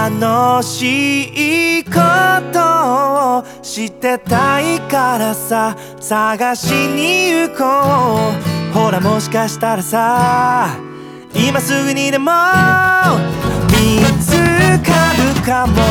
楽しいことをしてたいからさ、探しに行こう。ほらもしかしたらさ、今すぐにでも見つかるかも。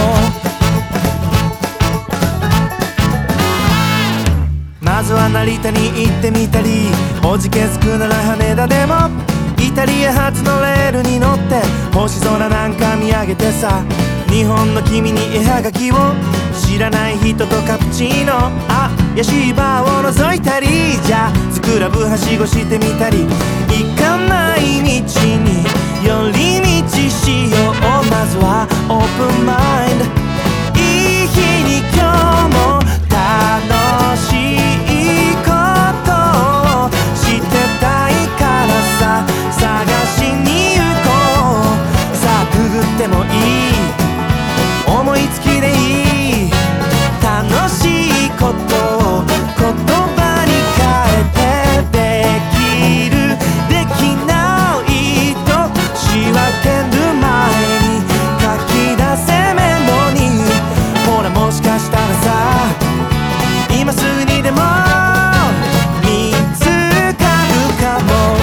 まずは成田に行ってみたり、おじけづくなら羽田でも、イタリア発のレールに乗って星空なんか見上げてさ、日本の君に絵はがきを、知らない人とカプチーノ、怪しいバーを覗いたり、じゃあスクラブはしごしてみたり、行かない道に寄り道しよう。まずはオープンマインド、いい日に今日も楽しいことをしてたいからさ、探しに行こう。さあくぐってもいい、思いつきでいい、楽しいことを言葉に変えて、できるできないと仕分ける前に書き出せメモに。ほらもしかしたらさ、今すぐにでも見つかるかも。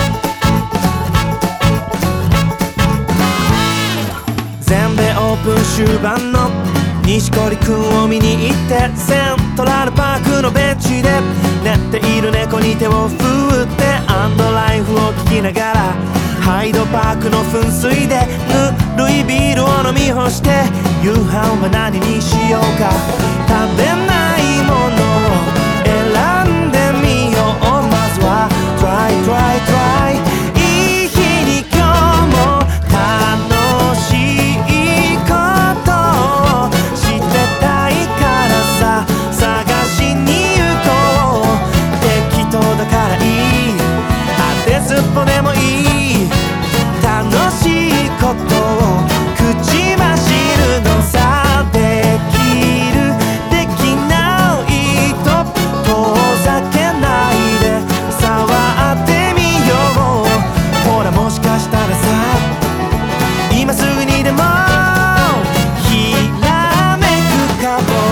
全米オープン終盤の錦織くんを見に行って、セントラルパークのベンチで寝ている猫に手を振って、アンドライフを聞きながらハイドパークの噴水でぬるいビールを飲み干して、夕飯は何にしようか、食べないものを選んでみよう。まずは Try Try Try、 いい日に今日も楽しいことをしてたいからさ、探しに行こう。適当だからいい、当てずっぽでもいい、楽しいことを口走るのさ。できるできないと遠ざけないで触ってみよう。ほらもしかしたらさ、今すぐにでもひらめくかも。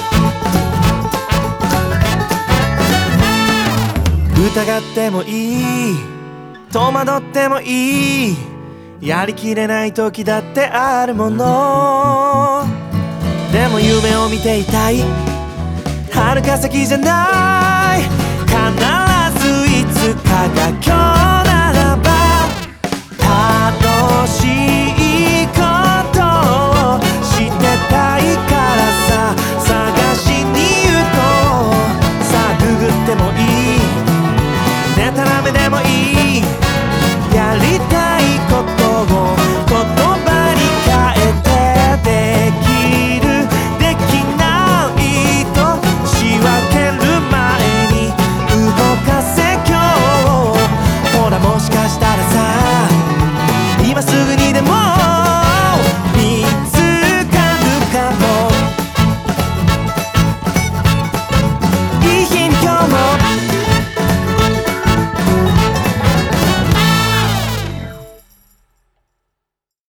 疑ってもいい、戸惑ってもいい、やりきれない時だってあるもの。でも夢を見ていたい、遥か先じゃない、必ずいつかが今日ならば、楽しい